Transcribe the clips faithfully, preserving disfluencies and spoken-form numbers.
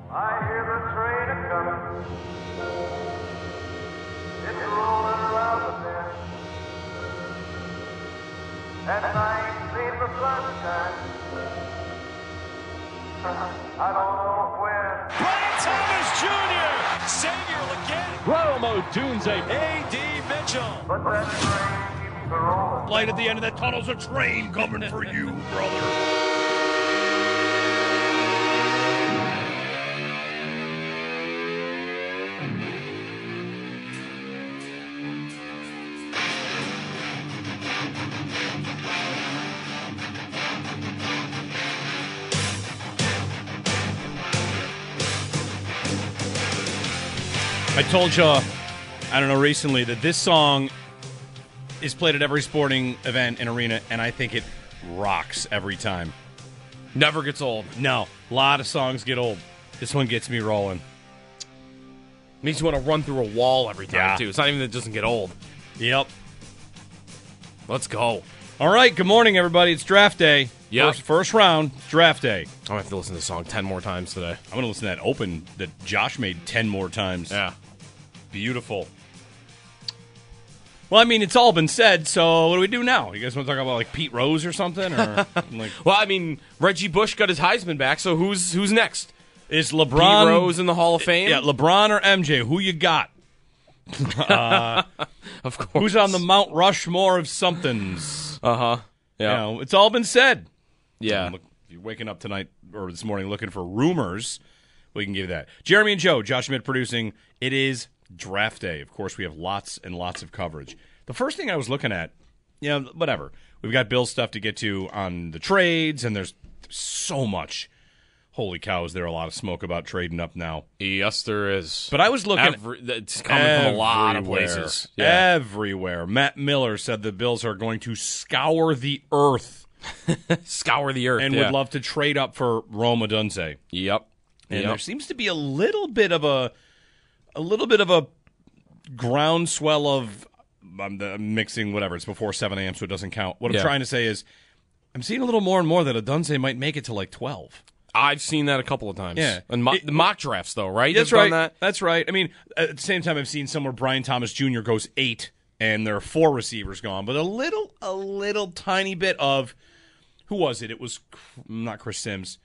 I hear the train a-comin'. It's rollin' around the bend. And I ain't seen the sunshine. I don't know when. Brian Thomas Junior Savior again. Rome Odunze. A D. Mitchell. But that train keeps a-rollin'. Light at the end of that tunnel's a train coming for you, brother. I told you, I don't know, recently that this song is played at every sporting event and arena, and I think it rocks every time. Never gets old. No, a lot of songs get old. This one gets me rolling. Makes you want to run through a wall every time, Yeah. too. It's not even that it doesn't get old. Yep. Let's go. All right, good morning, everybody. It's draft day. Yep. First, first round, draft day. I'm going to have to listen to this song ten more times today. I'm going to listen to that open that Josh made ten more times. Yeah. Beautiful. Well, I mean, it's all been said, so what do we do now? You guys want to talk about, like, Pete Rose or something? Or like, Well, I mean, Reggie Bush got his Heisman back, so who's who's next? is Pete LeBron... Rose in the Hall of Fame? Yeah, LeBron or M J? Who you got? uh, Of course. who's on the Mount Rushmore of somethings? Uh-huh. You Yeah. know, it's all been said. Yeah. Look, if you're waking up tonight or this morning looking for rumors, we can give you that. Jeremy and Joe, Josh Schmidt producing. It is draft day. Of course, we have lots and lots of coverage. The first thing I was looking at, you know, whatever. We've got Bill's stuff to get to on the trades, and there's so much. Holy cow, is there a lot of smoke about trading up now? Yes, there is. But I was looking Every, it's coming from a lot of everywhere. places. Yeah. Everywhere. Matt Miller said the Bills are going to scour the earth Scour the earth. and yeah. would love to trade up for Rome Odunze. Yep. And Yep. there seems to be a little bit of a a little bit of a groundswell of I'm, I'm mixing whatever. It's before seven a.m., so it doesn't count. What I'm Yeah. trying to say is I'm seeing a little more and more that Odunze might make it to like twelve. I've seen that a couple of times. Yeah. And mo- It- the mock drafts, though, right? That's They've right. done that? That's right. I mean, at the same time, I've seen somewhere Brian Thomas Junior goes eight, and there are four receivers gone, but a little, a little tiny bit of who was it? It was not Chris Sims.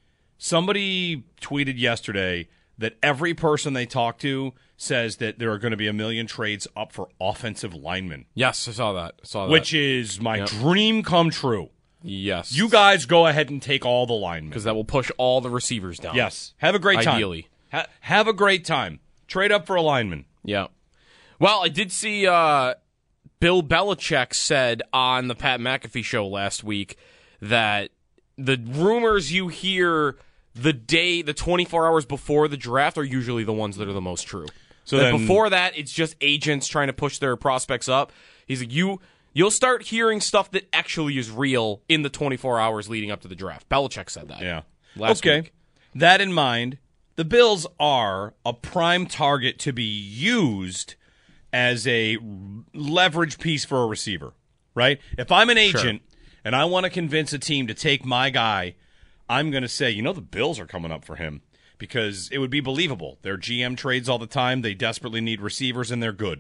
Somebody tweeted yesterday that every person they talk to says that there are going to be a million trades up for offensive linemen, Yes, I saw that. I saw that. which is my Yep. dream come true. Yes. You guys go ahead and take all the linemen. Because that will push all the receivers down. Yes. Have a great time. Ideally. Ha- have a great time. Trade up for a lineman. Yeah. Well, I did see uh, Bill Belichick said on the Pat McAfee show last week that the rumors you hear the day, the twenty-four hours before the draft are usually the ones that are the most true. So That then, before that, it's just agents trying to push their prospects up. He's like, you, you'll start hearing stuff that actually is real in the twenty-four hours leading up to the draft. Belichick said that. yeah. Last okay. week. That in mind, the Bills are a prime target to be used as a leverage piece for a receiver, right? If I'm an agent and I want to convince a team to take my guy, I'm going to say, you know, the Bills are coming up for him because it would be believable. They're G M trades all the time. They desperately need receivers, and they're good.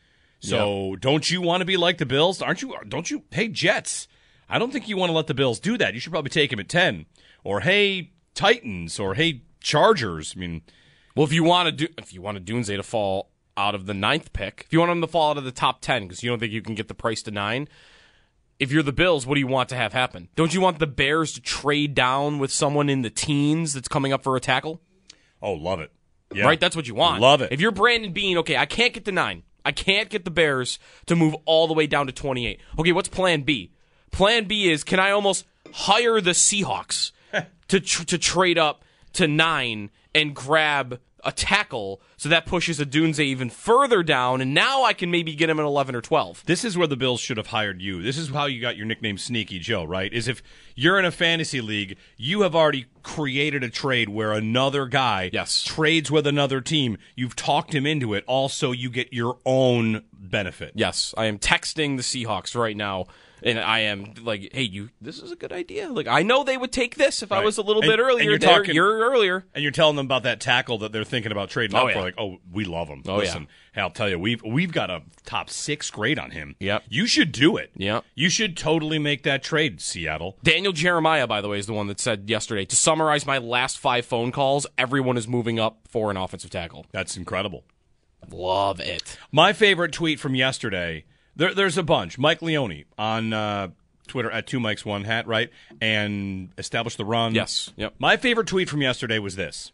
So don't you want to be like the Bills? Aren't you? Don't you? Hey, Jets, I don't think you want to let the Bills do that. You should probably take him at ten. Or, hey, Titans, or, hey, Chargers. I mean, Well, if you want to do, if you want Dunze to fall out of the ninth pick, if you want him to fall out of the top ten because you don't think you can get the price to nine, if you're the Bills, what do you want to have happen? Don't you want the Bears to trade down with someone in the teens that's coming up for a tackle? oh, love it. Yeah. Right? That's what you want. Love it. If you're Brandon Beane, okay, I can't get the nine. I can't get the Bears to move all the way down to twenty-eight. Okay, what's plan B? Plan B is, can I almost hire the Seahawks to tr- to trade up to nine and grab a tackle so that pushes a Dunze even further down, and now I can maybe get him at eleven or twelve. This is where the Bills should have hired you. This is how you got your nickname Sneaky Joe, right? Is if you're in a fantasy league, you have already created a trade where another guy Yes. trades with another team. You've talked him into it. Also, you get your own benefit. Yes, I am texting the Seahawks right now And I am like, hey, you. This is a good idea. Like, I know they would take this if I Right. was a little And- bit and earlier. you're There, talking- you're earlier. And you're telling them about that tackle that they're thinking about trading Oh, up for. yeah. Like, oh, we love him. Oh, Listen, yeah. hey, I'll tell you, we've we've got a top six grade on him. Yep. You should do it. Yep. You should totally make that trade, Seattle. Daniel Jeremiah, by the way, is the one that said yesterday, to summarize my last five phone calls, everyone is moving up for an offensive tackle. That's incredible. Love it. My favorite tweet from yesterday, there, there's a bunch. Mike Leone on uh, Twitter at two Mikes One Hat, right? And Establish the Run. Yes. Yep. My favorite tweet from yesterday was this.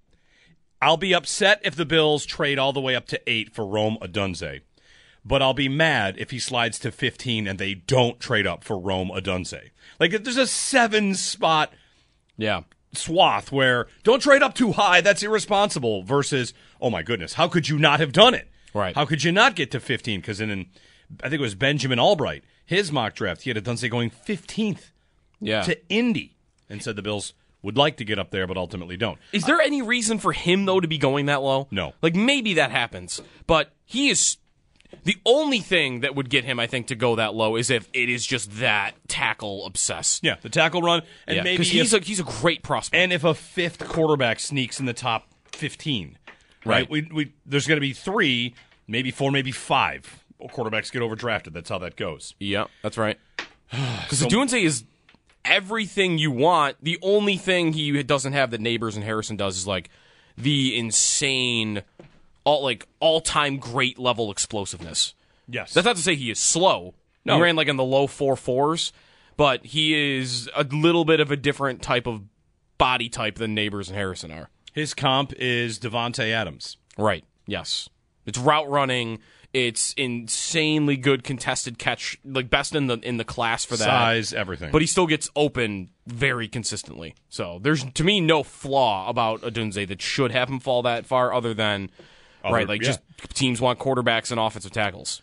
I'll be upset if the Bills trade all the way up to eight for Rome Odunze, but I'll be mad if he slides to fifteen and they don't trade up for Rome Odunze. Like, if there's a seven-spot Yeah. swath where don't trade up too high, that's irresponsible, versus, oh my goodness, how could you not have done it? Right. How could you not get to fifteen? Because in, in, I think it was Benjamin Albright, his mock draft, he had Odunze going fifteenth Yeah. to Indy and said the Bills would like to get up there, but ultimately don't. Is there any reason for him, though, to be going that low? No. Like, maybe that happens, but he is. The only thing that would get him, I think, to go that low is if it is just that tackle obsessed. Yeah, the tackle run, and Yeah, maybe because he's if, a he's a great prospect. and if a fifth quarterback sneaks in the top fifteen, right? Right. We, we there's going to be three, maybe four, maybe five quarterbacks get overdrafted. That's how that goes. Yeah, that's right. Because So- Odunze is everything you want. The only thing he doesn't have that Neighbors and Harrison does is like the insane, all like all time great level explosiveness. Yes, That's not to say he is slow. No. He ran like in the low four fours, but he is a little bit of a different type of body type than Neighbors and Harrison are. his comp is Devontae Adams. Right. Yes. It's route running. It's insanely good contested catch, like best in the in the class for that. Size, everything. But he still gets open very consistently. So there's to me no flaw about Odunze that should have him fall that far, other than Other- right, like yeah. just teams want quarterbacks and offensive tackles.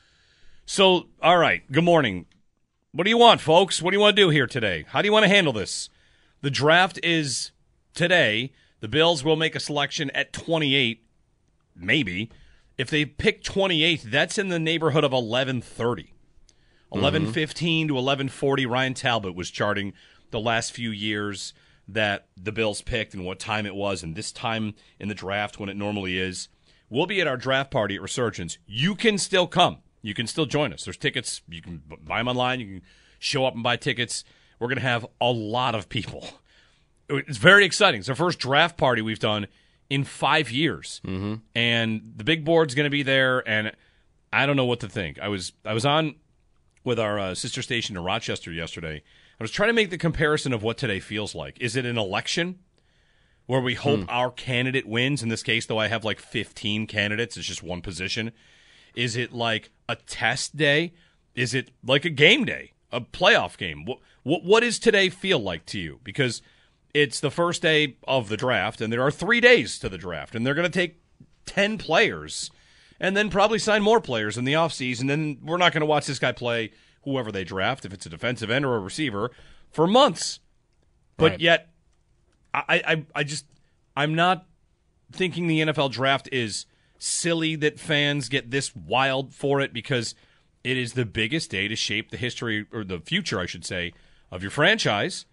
So, all right, good morning. What do you want, folks? What do you want to do here today? How do you want to handle this? The draft is today. The Bills will make a selection at twenty-eight, maybe. If they pick twenty-eighth, that's in the neighborhood of eleven thirty. eleven fifteen to eleven forty, Ryan Talbot was charting the last few years that the Bills picked and what time it was, and this time in the draft when it normally is. We'll be at our draft party at Resurgence. You can still come. You can still join us. There's tickets. You can b- buy them online. You can show up and buy tickets. We're going to have a lot of people. It's very exciting. It's our first draft party we've done in five years. Mm-hmm. And the big board's going to be there, and I don't know what to think. I was I was on with our uh, sister station in Rochester yesterday. I was trying to make the comparison of what today feels like. Is it an election where we hope our candidate wins? In this case, though, I have like fifteen candidates. It's just one position. Is it like a test day? Is it like a game day, a playoff game? What what, what does today feel like to you? Because it's the first day of the draft, and there are three days to the draft, and they're going to take ten players and then probably sign more players in the offseason. Then we're not going to watch this guy play whoever they draft, if it's a defensive end or a receiver, for months. But Right. yet, I, I, I just, I'm not thinking the N F L draft is silly that fans get this wild for it, because it is the biggest day to shape the history, or the future, I should say, of your franchise.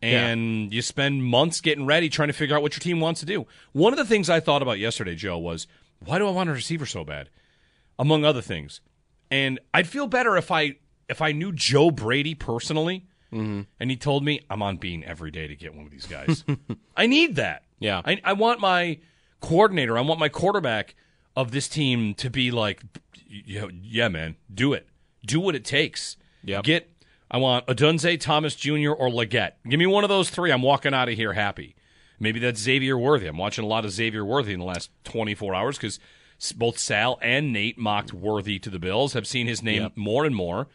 And you spend months getting ready, trying to figure out what your team wants to do. One of the things I thought about yesterday, Joe, was why do I want a receiver so bad? Among other things. And I'd feel better if I if I knew Joe Brady personally, and he told me I'm on Bean every day to get one of these guys. I need that. Yeah. I, I want my coordinator, I want my quarterback of this team to be like, yeah, yeah man, do it. Do what it takes. Yep. Get, I want Odunze, Thomas Junior, or Leggett. Give me one of those three. I'm walking out of here happy. Maybe that's Xavier Worthy. I'm watching a lot of Xavier Worthy in the last twenty-four hours because both Sal and Nate mocked Worthy to the Bills. Have seen his name Yep. more and more.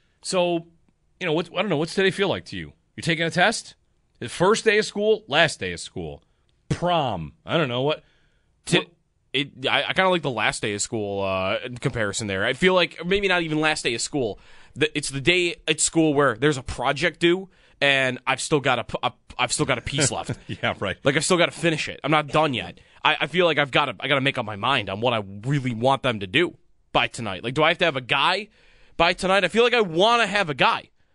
So, you know, what, I don't know. What's today feel like to you? You're taking a test? The first day of school? Last day of school? Prom? I don't know. What? Ti- It, I, I kind of like the last day of school uh, comparison there. I feel like maybe not even last day of school. The, it's the day at school where there's a project due, and I've still got a, p- a I've still got a piece left. Yeah, right. Like I've still got to finish it. I'm not done yet. I, I feel like I've got to I got to make up my mind on what I really want them to do by tonight. Like, do I have to have a guy by tonight? I feel like I want to have a guy.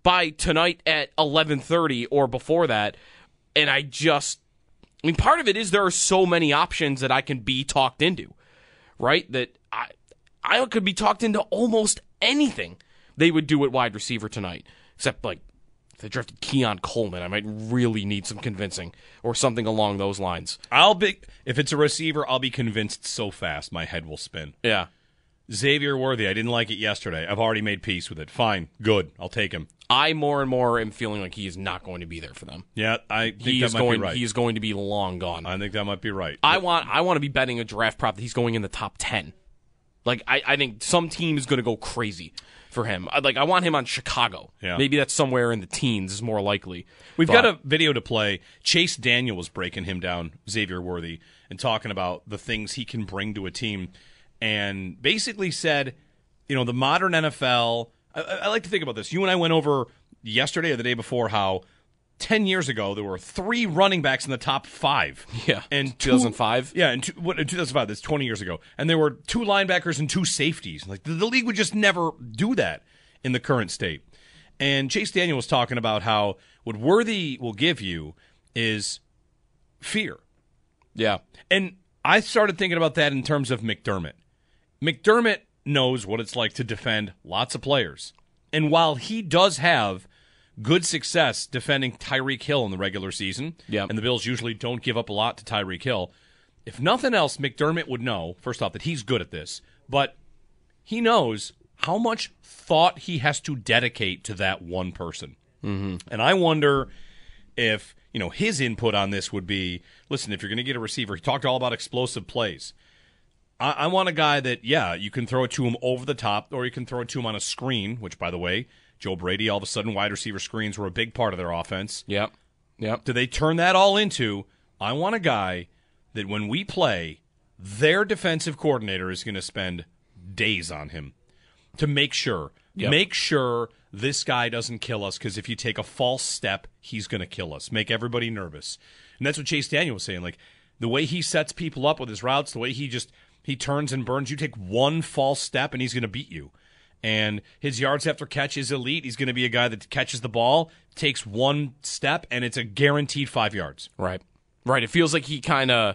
by tonight at eleven thirty or before that. And I just, I mean, part of it is there are so many options that I can be talked into, right? That I, I could be talked into almost anything they would do at wide receiver tonight, except like if they drafted Keon Coleman, I might really need some convincing or something along those lines. I'll be if it's a receiver, I'll be convinced so fast my head will spin. Yeah. Xavier Worthy, I didn't like it yesterday. I've already made peace with it. Fine, good, I'll take him. I more and more am feeling like he is not going to be there for them. Yeah, I think He that is might going. be right. He is going to be long gone. I think that might be right. I want. I want to be betting a draft prop that he's going in the top ten. Like I, I think some team is going to go crazy for him. I, like I want him on Chicago. Yeah. Maybe that's somewhere in the teens is more likely. We've But- got a video to play. Chase Daniel was breaking him down, Xavier Worthy, and talking about the things he can bring to a team, and basically said, you know, the modern N F L. I, I like to think about this. You and I went over yesterday or the day before how ten years ago there were three running backs in the top five. Yeah, and two thousand five. Yeah, and two, what, in two thousand five. That's twenty years ago, and there were two linebackers and two safeties. Like the, the league would just never do that in the current state. And Chase Daniel was talking about how what Worthy will give you is fear. Yeah, And I started thinking about that in terms of McDermott. McDermott knows what it's like to defend lots of players. And while he does have good success defending Tyreek Hill in the regular season, Yep. and the Bills usually don't give up a lot to Tyreek Hill, if nothing else, McDermott would know, first off, that he's good at this, but he knows how much thought he has to dedicate to that one person. Mm-hmm. And I wonder if, you know, his input on this would be, listen, if you're going to get a receiver, he talked all about explosive plays. I, I want a guy that, yeah, you can throw it to him over the top, or you can throw it to him on a screen, which, by the way, Joe Brady, all of a sudden, wide receiver screens were a big part of their offense. Yep. Yep. Do they turn that all into, I want a guy that when we play, their defensive coordinator is going to spend days on him to make sure. Yep. Make sure this guy doesn't kill us, because if you take a false step, he's going to kill us. Make everybody nervous. And that's what Chase Daniel was saying. Like, the way he sets people up with his routes, the way he just, he turns and burns. You take one false step, and he's going to beat you. And his yards after catch is elite. He's going to be a guy that catches the ball, takes one step, and it's a guaranteed five yards. Right. Right. It feels like he kind of.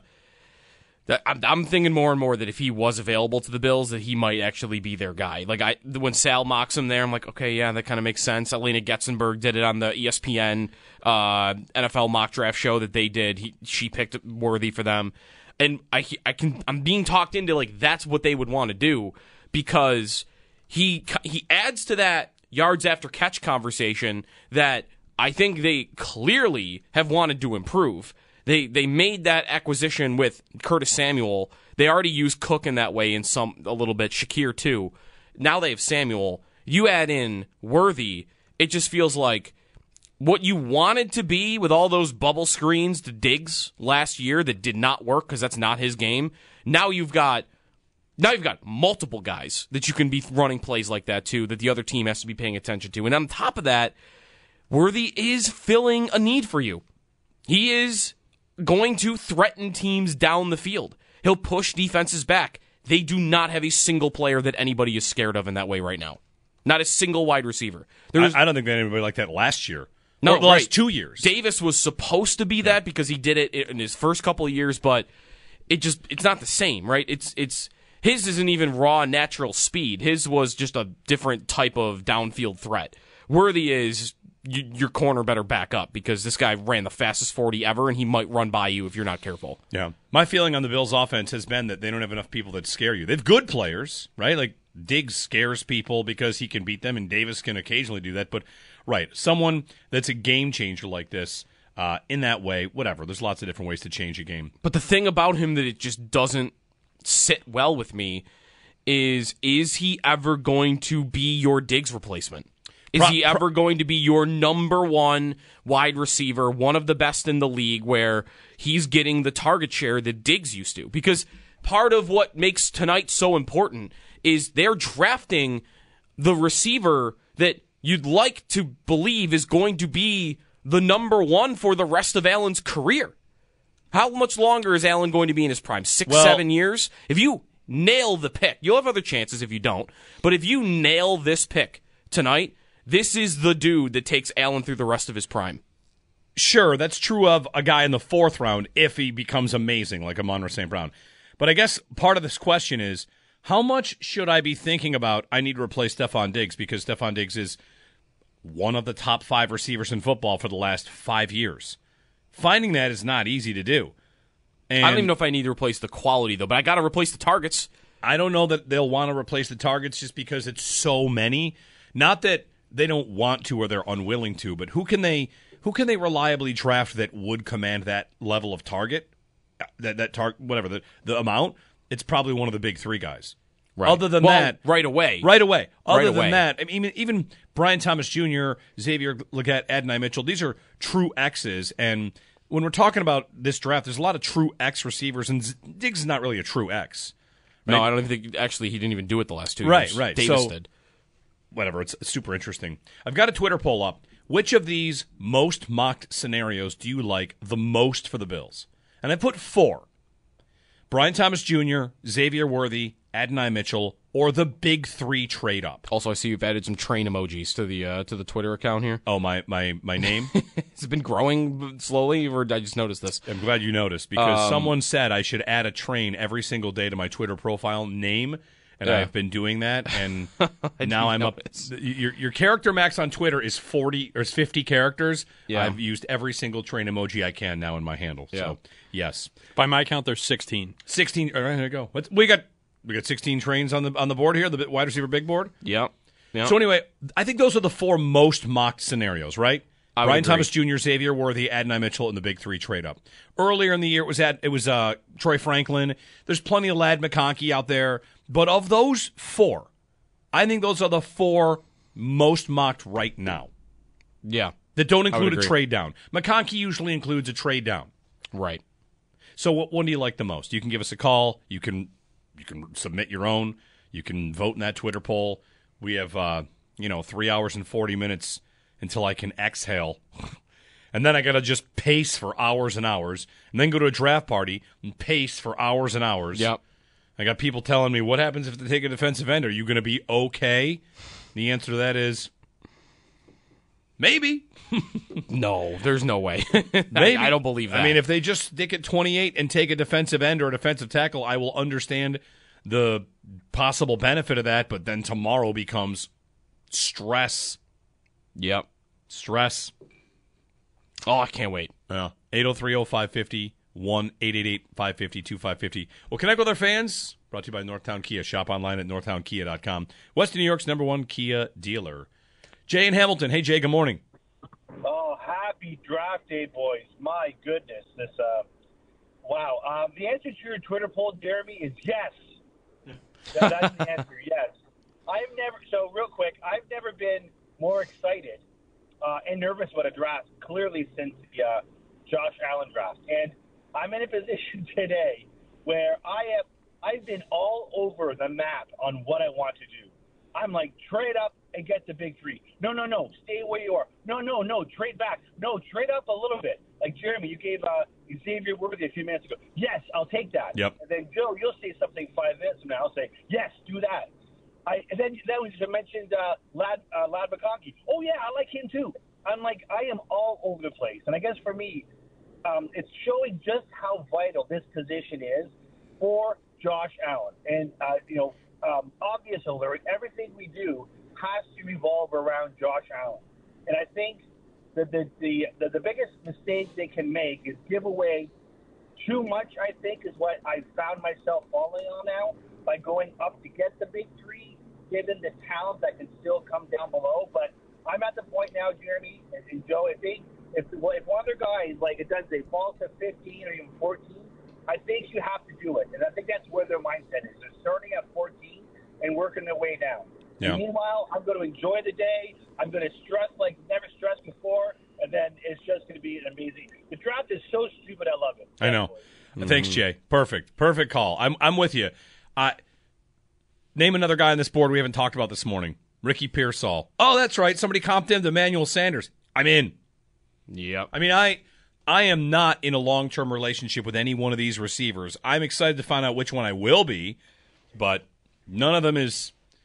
I'm, I'm thinking more and more that if he was available to the Bills, that he might actually be their guy. Like I, when Sal mocks him there, I'm like, okay, yeah, that kind of makes sense. Elena Getzenberg did it on the E S P N uh, N F L mock draft show that they did. He, she picked Worthy for them, and I, I can, I'm being talked into like that's what they would want to do because he, he adds to that yards after catch conversation that I think they clearly have wanted to improve. They they made that acquisition with Curtis Samuel. They already used Cook in that way in some a little bit, Shakir too. Now they have Samuel. You add in Worthy, it just feels like what you wanted to be with all those bubble screens to Diggs last year that did not work because that's not his game. Now you've got now you've got multiple guys that you can be running plays like that too, that the other team has to be paying attention to. And on top of that, Worthy is filling a need for you. He is going to threaten teams down the field. He'll push defenses back. They do not have a single player that anybody is scared of in that way right now. Not a single wide receiver. There's, I, I don't think they had anybody like that last year. no, or the last right. two years. Davis was supposed to be that because he did it in his first couple of years, but it just it's not the same, right? It's it's his isn't even raw natural speed. His was just a different type of downfield threat. Worthy is you, your corner better back up because this guy ran the fastest forty ever, and he might run by you if you're not careful. Yeah. My feeling on the Bills' offense has been that they don't have enough people that scare you. They have good players, right? Like Diggs scares people because he can beat them, and Davis can occasionally do that. But, right, someone that's a game changer like this, uh, in that way, whatever. There's lots of different ways to change a game. But the thing about him that it just doesn't sit well with me is, is he ever going to be your Diggs replacement? Is Pro- he ever going to be your number one wide receiver, one of the best in the league, where he's getting the target share that Diggs used to? Because part of what makes tonight so important is they're drafting the receiver that you'd like to believe is going to be the number one for the rest of Allen's career. How much longer is Allen going to be in his prime? Six, Well- seven years? If you nail the pick, you'll have other chances if you don't, but if you nail this pick tonight, This is the dude that takes Allen through the rest of his prime. Sure, that's true of a guy in the fourth round if he becomes amazing, like Amon-Ra Saint Brown. But I guess part of this question is, how much should I be thinking about I need to replace Stephon Diggs because Stephon Diggs is one of the top five receivers in football for the last five years? Finding that is not easy to do. And I don't even know if I need to replace the quality, though, but I got to replace the targets. I don't know that they'll want to replace the targets just because it's so many. Not that they don't want to or they're unwilling to, but who can they who can they reliably draft that would command that level of target? That that tar- whatever the, the amount, it's probably one of the big three guys. Right. Other than well, that, right away, right away. Other right than away. that, I mean, even even Brian Thomas Junior, Xavier Legette, Adonai Mitchell, these are true X's. And when we're talking about this draft, there's a lot of true X receivers, and Z- Diggs is not really a true X. Right? No, I don't even think. Actually, he didn't even do it the last two Right, years. right. Davis So- did. Whatever, it's super interesting. I've got a Twitter poll up. Which of these most mocked scenarios do you like the most for the Bills? And I put four. Brian Thomas Junior, Xavier Worthy, Adonai Mitchell, or the big three trade up. Also, I see you've added some train emojis to the uh, to the Twitter account here. Oh, my my my name? Has it been growing slowly, or did I just notice this? I'm glad you noticed because Um, someone said I should add a train every single day to my Twitter profile name, and Yeah. I've been doing that, and now I'm notice. up. Your your character max on Twitter is forty or is fifty characters. Yeah. I've used every single train emoji I can now in my handle. Yeah. So yes, By my count, there's sixteen. sixteen. All right, here we go. What's, we got we got sixteen trains on the on the board here, the wide receiver big board. Yep. Yep. So anyway, I think those are the four most mocked scenarios, right? I would Brian agree. Thomas Junior, Xavier Worthy, Adonai Mitchell, and the big three trade up. Earlier in the year, it was at it was uh, Troy Franklin. There's plenty of Lad McConkey out there, but of those four, I think those are the four most mocked right now yeah. that don't would include a agree. trade down. McConkey usually includes a trade down. Right. So what one do you like the most? You can give us a call. You can you can submit your own. You can vote in that Twitter poll. We have uh, you know three hours and forty minutes until I can exhale, and then I gotta just pace for hours and hours, and then go to a draft party and pace for hours and hours. Yep. I got people telling me, "What happens if they take a defensive end? Are you going to be okay?" The answer to that is maybe. No, there's no way. Maybe. I, I don't believe that. I mean, if they just stick at twenty-eight and take a defensive end or a defensive tackle, I will understand the possible benefit of that, but then tomorrow becomes stress. Yep. Stress. Oh, I can't wait. Yeah. eight oh three oh five fifty, one eight eight eight five five zero two five five zero. Well, connect with our fans. Brought to you by Northtown Kia. Shop online at northtown kia dot com. Western New York's number one Kia dealer. Jay in Hamilton. Hey, Jay, good morning. Oh, happy draft day, boys. My goodness. This, uh, wow. Um, the answer to your Twitter poll, Jeremy, is yes. That, that's the answer, yes. I've never, so real quick, I've never been more excited uh, and nervous about a draft, clearly, since the uh, Josh Allen draft. And I'm in a position today where I have, I've been all over the map on what I want to do. I'm like, trade up and get the big three. No, no, no, stay where you are. No, no, no, trade back. No, trade up a little bit. Like, Jeremy, you gave uh, Xavier Worthy a few minutes ago. Yes, I'll take that. Yep. And then, Joe, you'll say something five minutes from now. I'll say, yes, do that. I, and then, then we just mentioned uh, Lad, uh, Lad McConkey. Oh, yeah, I like him too. I'm like, I am all over the place. And I guess for me, um, it's showing just how vital this position is for Josh Allen. And, uh, you know, um, obvious alert, everything we do has to revolve around Josh Allen. And I think that the, the, the, the biggest mistake they can make is give away too much, I think, is what I found myself falling on now by going up to get the big three, given the talent that can still come down below. But I'm at the point now, Jeremy and, and Joe, if they, if, well, if one of their guys, like it does, they fall to fifteen or even fourteen, I think you have to do it. And I think that's where their mindset is. They're starting at fourteen and working their way down. Yeah. And meanwhile, I'm going to enjoy the day. I'm going to stress like never stressed before. And then it's just going to be an amazing. The draft is so stupid. I love it. I know. Thanks, Jay. Perfect. Perfect call. I'm I'm with you. I name another guy on this board we haven't talked about this morning. Ricky Pearsall. Oh, that's right. Somebody comped him to Emmanuel Sanders. I'm in. Yep. I mean, I I am not in a long-term relationship with any one of these receivers. I'm excited to find out which one I will be, but none of them is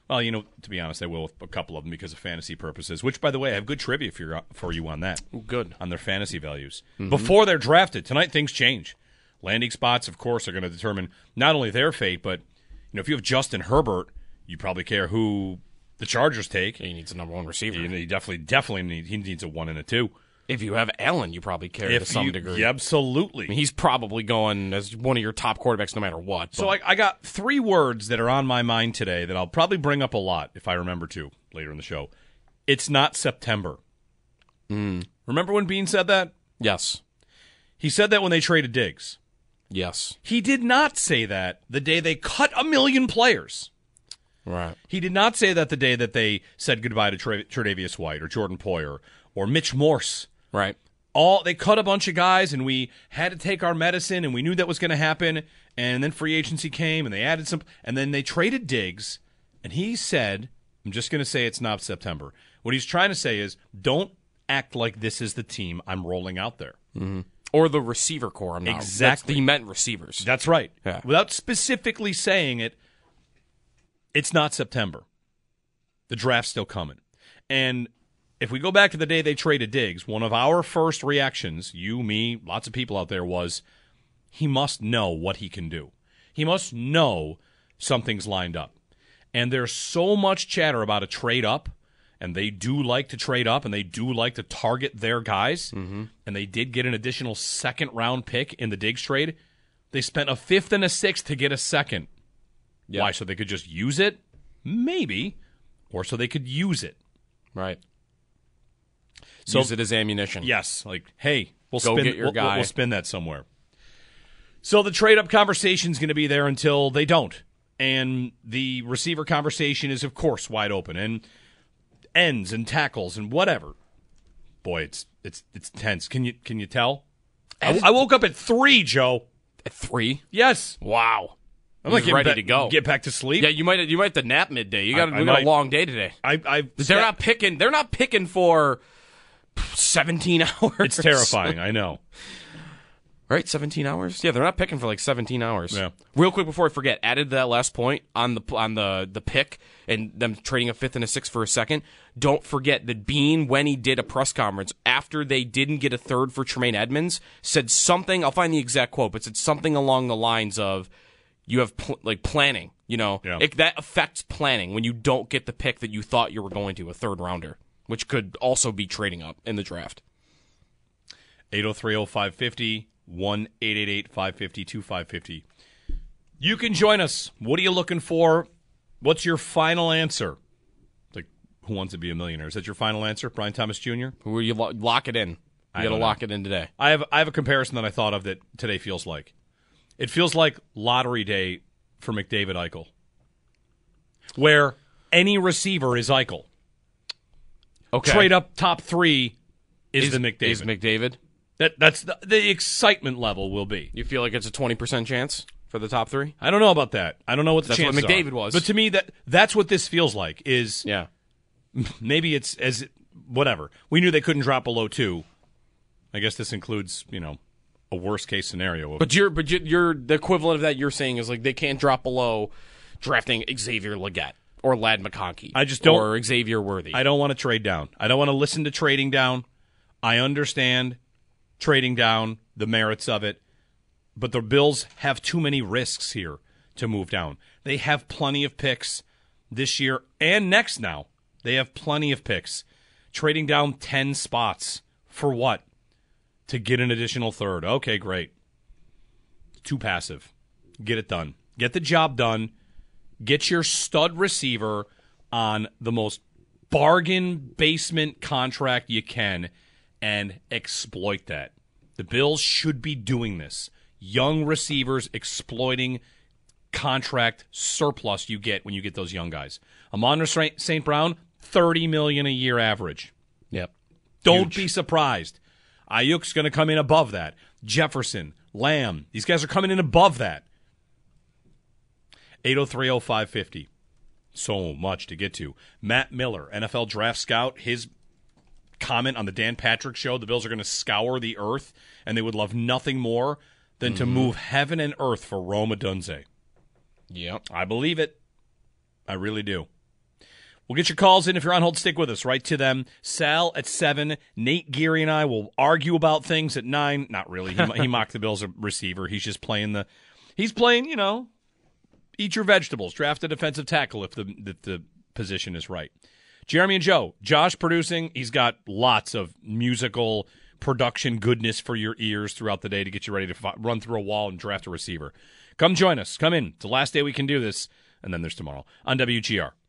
Well, you know, to be honest, I will with a couple of them because of fantasy purposes, which, by the way, I have good trivia for, your, for you on that. Ooh, good. On their fantasy values. Mm-hmm. Before they're drafted, tonight things change. Landing spots, of course, are going to determine not only their fate, but you know, if you have Justin Herbert, you probably care who the Chargers take. He needs a number one receiver. He, he definitely, definitely need, he needs a one and a two. If you have Allen, you probably care if to some you, degree. Yeah, absolutely. I mean, he's probably going as one of your top quarterbacks no matter what. So but. I, I got three words that are on my mind today that I'll probably bring up a lot if I remember to later in the show. It's not September. Mm. Remember when Bean said that? Yes. He said that when they traded Diggs. Yes. He did not say that the day they cut a million players. Right. He did not say that the day that they said goodbye to Tra- Tre'Davious White or Jordan Poyer or Mitch Morse. Right. All they cut a bunch of guys, and we had to take our medicine, and we knew that was going to happen. And then free agency came, and they added some, and then they traded Diggs. And he said, "I'm just going to say it's not September." What he's trying to say is, don't act like this is the team I'm rolling out there. Mm-hmm. Or the receiver core. I'm not. Exactly. That's, he meant receivers. That's right. Yeah. Without specifically saying it, it's not September. The draft's still coming. And if we go back to the day they traded Diggs, one of our first reactions, you, me, lots of people out there, was he must know what he can do. He must know something's lined up. And there's so much chatter about a trade up, and they do like to trade up, and they do like to target their guys, mm-hmm. and they did get an additional second-round pick in the Diggs trade. They spent a fifth and a sixth to get a second. Yep. Why? So they could just use it? Maybe. Or so they could use it. Right. So, use it as ammunition. Yes. Like, hey, we'll Go spin, get your we'll, guy. We'll spin that somewhere. So the trade-up conversation is going to be there until they don't. And the receiver conversation is, of course, wide open. And ends and tackles and whatever. Boy, it's it's it's tense. Can you can you tell? I, I woke up at three, Joe. At three? Yes. Wow. I'm He's like ready back, to go. Get back to sleep. Yeah, you might you might have to nap midday. You got I, I we got might, a long day today. I I they're not picking. They're not picking for seventeen hours. It's terrifying. I know. Right, seventeen hours. Yeah, they're not picking for like seventeen hours. Yeah. Real quick before I forget, added to that last point on the on the the pick and them trading a fifth and a sixth for a second. Don't forget that Bean, when he did a press conference after they didn't get a third for Tremaine Edmonds, said something. I'll find the exact quote, but said something along the lines of, "You have pl- like planning. You know, yeah. it, that affects planning when you don't get the pick that you thought you were going to, a third rounder, which could also be trading up in the draft." eight oh three oh five fifty one eight eight eight five five zero two five five zero. You can join us. What are you looking for? What's your final answer? Like, who wants to be a millionaire? Is that your final answer, Brian Thomas Junior? Who are you lo- lock it in? You I got to don't know. lock it in today. I have I have a comparison that I thought of that today feels like. It feels like lottery day for McDavid Eichel, where any receiver is Eichel. Okay. Trade up top three is, is the McDavid. Is McDavid? That that's the, the excitement level will be. You feel like it's a twenty percent chance for the top three? I don't know about that. I don't know what the That's what chances McDavid are. was. But to me, that that's what this feels like. Is Yeah. maybe it's as whatever. We knew they couldn't drop below two. I guess this includes you know a worst case scenario. Of, But you're but you're, you're the equivalent of that you're saying is like they can't drop below drafting Xavier Legette or Lad McConkey. I just don't- or Xavier Worthy. I don't want to trade down. I don't want to listen to trading down. I understand trading down, the merits of it, but the Bills have too many risks here to move down. They have plenty of picks this year and next now. They have plenty of picks. Trading down ten spots for what? To get an additional third. Okay, great. Too passive. Get it done. Get the job done. Get your stud receiver on the most bargain basement contract you can and exploit that. The Bills should be doing this. Young receivers exploiting contract surplus you get when you get those young guys. Amon Saint Brown, thirty million dollars a year average. Yep. Don't Huge. be surprised. Ayuk's going to come in above that. Jefferson, Lamb, these guys are coming in above that. eight oh three oh five five zero. So much to get to. Matt Miller, N F L draft scout, his comment on the Dan Patrick show, the Bills are going to scour the earth, and they would love nothing more than mm-hmm. to move heaven and earth for Rome Odunze. Yep. I believe it. I really do. We'll get your calls in. If you're on hold, stick with us. Right to them. Sal at seven. Nate Geary and I will argue about things at nine. Not really. He, he mocked the Bills receiver. He's just playing the – he's playing, you know, eat your vegetables. Draft a defensive tackle if the, if the position is right. Jeremy and Joe. Josh producing. He's got lots of musical production goodness for your ears throughout the day to get you ready to f- run through a wall and draft a receiver. Come join us. Come in. It's the last day we can do this, and then there's tomorrow on W G R.